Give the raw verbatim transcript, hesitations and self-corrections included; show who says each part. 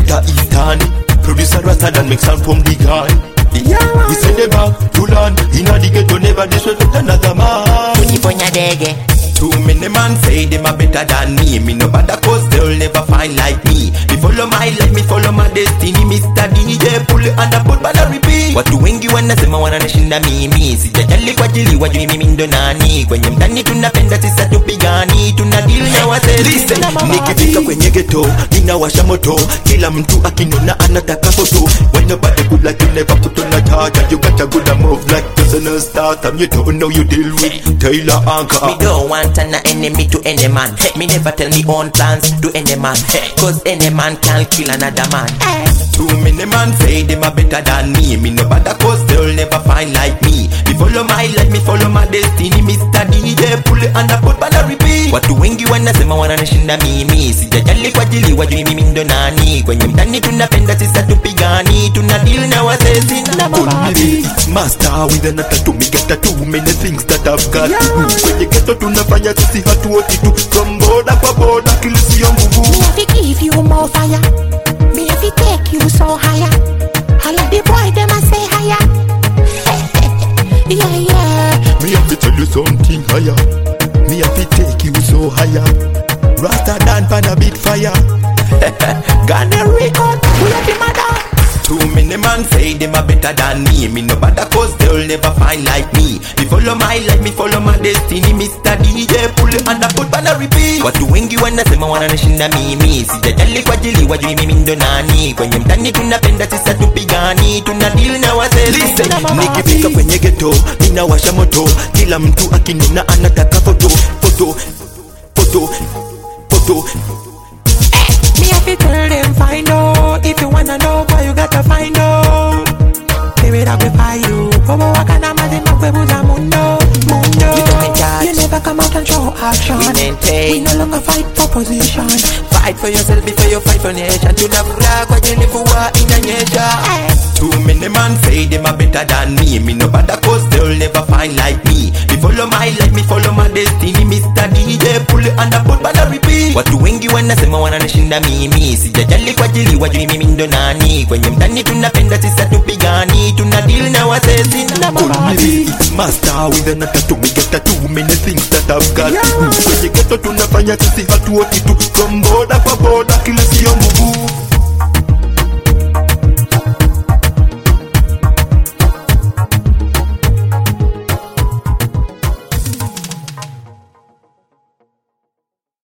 Speaker 1: better Eastern. Producer Rasta than make sound from the gun. Yeah, we send them back to land. Inna the ghetto never disrespect another man.
Speaker 2: Kujiponya dege.
Speaker 1: Too many man say them are better than me. Me no bother cause they'll never find like me. Me follow my life, me follow my destiny. Mister D J pull it and I put bad repeat. Watu wengi wanasema wananishinda mimi. Sijajali kwa ajili wajui mimi ndo nani. Kwenye mtani tunapenda sisa tupigani. Tuna deal na wase. Listen, nikifika kwenye ghetto ninawasha moto. Kila mtu akinona anataka photo. When nobody good like you never put on a charger. You got a good move like personal starter. You don't know you deal with Taylor Anchor.
Speaker 2: Me don't want an enemy to any man. Me never tell me own plans to any man. Cause any man can kill another man.
Speaker 1: Too many man say them are better than me. Me no bother cause they'll never find like me. Me follow my life, me follow my destiny. Mister D J pull it and I put bad repeat. Watu wengi wanasema wananishinda mimi. Sijajali kwa ajili wajui mimi ndo nani. Kwenye mtani tunapenda sisa tupigani. Tuna deal na wasezi na mabadi. Master with another to me get a too many things that I've got to do. Kwenye ghetto tunafanya sisi hatuoti tu. From border kwa border kilisi ya nguvu.
Speaker 3: Me have to give you more fire. Me have to take you so higher. All of the boy them a say higher. Yeah, yeah.
Speaker 1: Me have to tell you something higher. Me have to take you so higher. Rasta than pan a bit fire.
Speaker 3: Gonna record, we have the mother.
Speaker 1: Too many man say them are better than me. Me no bother cause they'll never find like me. Me follow my life, me follow my destiny. Mister D J pull it and I put bana repeat. Watu wengi wanasema wananishinda mimi. Sijajali kwa ajili wajui mimi ndo nani. Kwenye mtani tunapenda sisa tupigani. Tuna deal na wase. Listen, nikifika kwenye ghetto ninawasha moto. Kila mtu akinona anataka photo. Photo, photo, photo.
Speaker 3: Me have to tell them find out. If you wanna know boy you gotta find out. Baby that we find you. Bobo wakana mazima kwebuza mundo. Mundo. You never come out and show action.
Speaker 2: We maintain.
Speaker 3: We no longer fight for position.
Speaker 2: Fight for yourself before you fight for nation. Tunafura kwa jili fuwa inanyesha.
Speaker 1: Too many man say them are better than me. Me no bother cause they'll never find like me. Me follow my life, me follow my destiny. Mister D J pull it and I put bana repeat. Watu wengi wanasema wananishinda mimi. Sijajali kwa ajili wajui mimi ndo nani. Kwenye mtani tunapenda sisa tupigani. Tuna deal na wasezi na mabadi. Master with another to me get a too many things that I've got to do. Kwenye ghetto tunafanya sisi hatuoti tu. From border kwa border kilisi ya nguvu.